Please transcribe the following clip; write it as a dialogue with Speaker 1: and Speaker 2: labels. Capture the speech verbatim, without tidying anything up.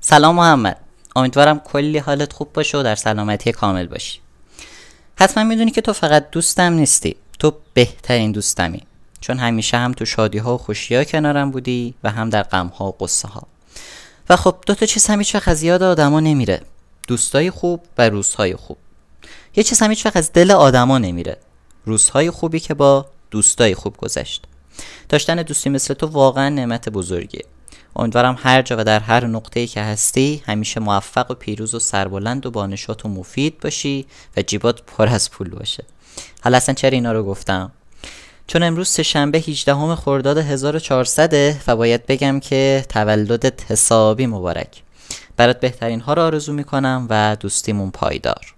Speaker 1: سلام محمد، امیدوارم کلی حالت خوب باشه و در سلامتی کامل باشی. حتما میدونی که تو فقط دوستم نیستی، تو بهترین دوستمی، چون همیشه هم تو شادی ها و خوشی ها کنارم بودی و هم در غم ها و قصه ها. و خب دو تا چیز همیشه وقت از یاد آدما نمیره، دوستای خوب و روزهای خوب. یه چیز همیشه وقت از دل آدما نمیره، روزهای خوبی که با دوستای خوب گذشت. داشتن دوستی مثل تو واقعا نعمت بزرگیه. امیدوارم هر جا و در هر نقطه‌ای که هستی همیشه موفق و پیروز و سربلند و با نشاط و مفید باشی و جیبات پر از پول باشه. حالا اصلا چرا اینا رو گفتم؟ چون امروز سه‌شنبه هجدهم خرداد هزار و چهارصد و باید بگم که تولدت حسابی مبارک. برات بهترین ها رو آرزو میکنم و دوستیمون پایدار.